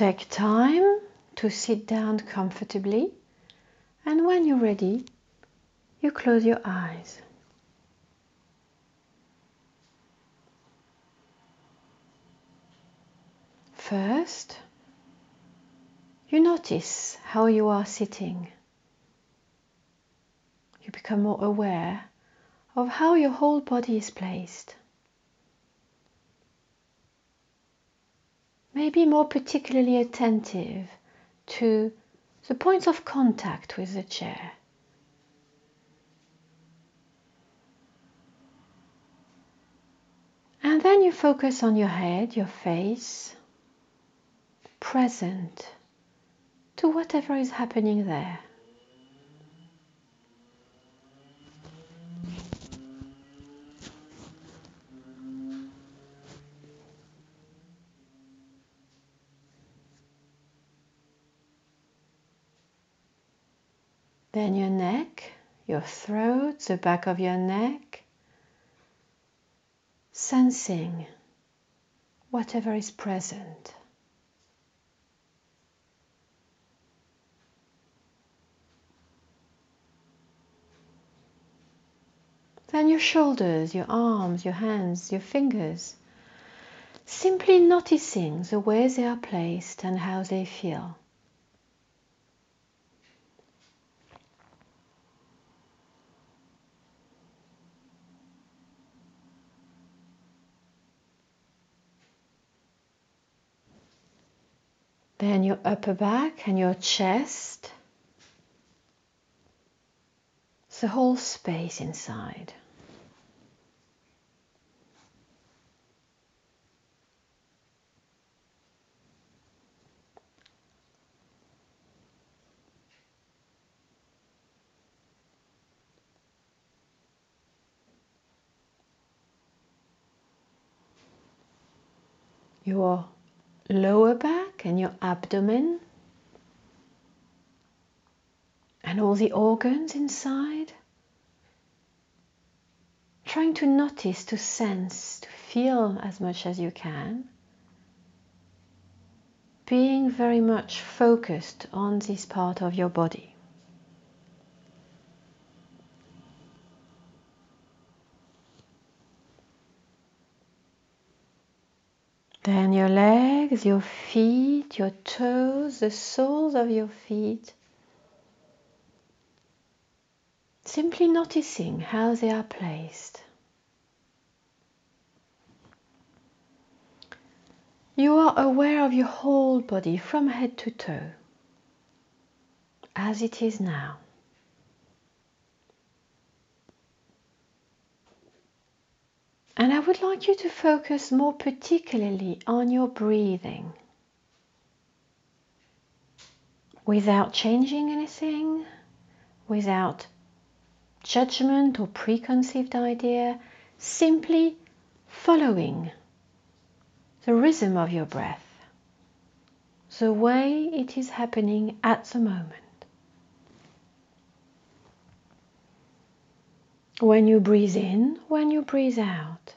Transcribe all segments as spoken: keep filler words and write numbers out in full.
Take time to sit down comfortably, and when you're ready, you close your eyes. First, you notice how you are sitting. You become more aware of how your whole body is placed. Maybe more particularly attentive to the points of contact with the chair. And then you focus on your head, your face, present to whatever is happening there. Then your neck, your throat, the back of your neck, sensing whatever is present. Then your shoulders, your arms, your hands, your fingers, simply noticing the way they are placed and how they feel. Then your upper back and your chest, the whole space inside. Your lower back and your abdomen and all the organs inside. Trying to notice, to sense, to feel as much as you can. Being very much focused on this part of your body. Then your legs, your feet, your toes, the soles of your feet. Simply noticing how they are placed. You are aware of your whole body from head to toe, as it is now. And I would like you to focus more particularly on your breathing. Without changing anything, without judgment or preconceived idea, simply following the rhythm of your breath, the way it is happening at the moment. When you breathe in, when you breathe out.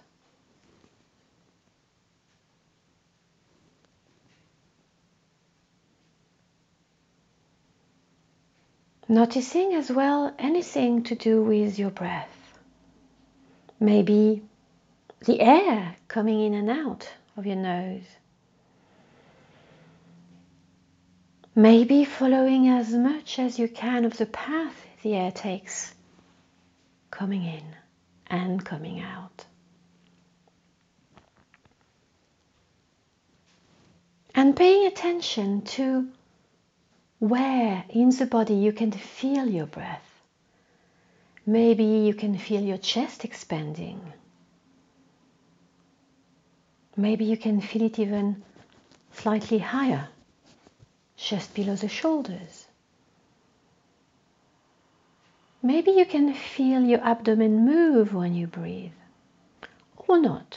Noticing as well anything to do with your breath. Maybe the air coming in and out of your nose. Maybe following as much as you can of the path the air takes, coming in and coming out. And paying attention to where in the body you can feel your breath. Maybe you can feel your chest expanding. Maybe you can feel it even slightly higher, just below the shoulders. Maybe you can feel your abdomen move when you breathe, or not.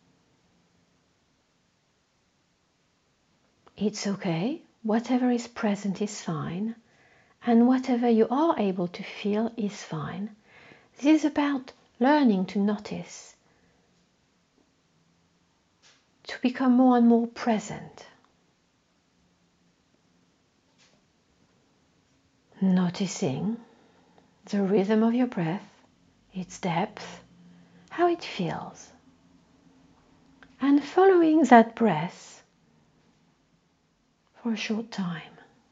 It's okay, whatever is present is fine, and whatever you are able to feel is fine. This is about learning to notice, to become more and more present. Noticing the rhythm of your breath, its depth, how it feels. And following that breath for a short time.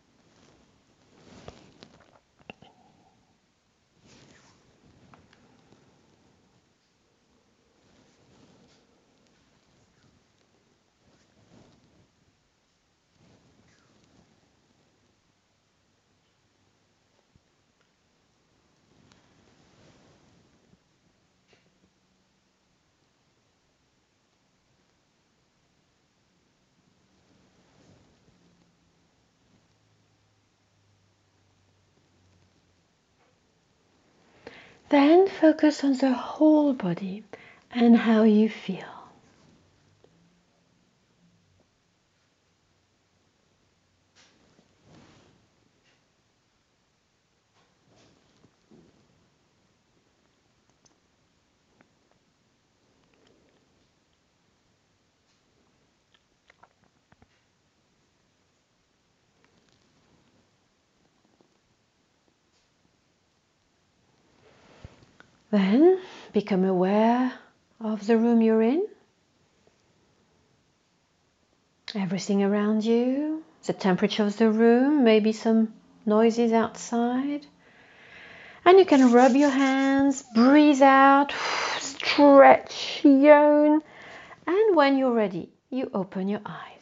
Then focus on the whole body and how you feel. Then become aware of the room you're in, everything around you, the temperature of the room, maybe some noises outside. And you can rub your hands, breathe out, stretch, yawn. And when you're ready, you open your eyes.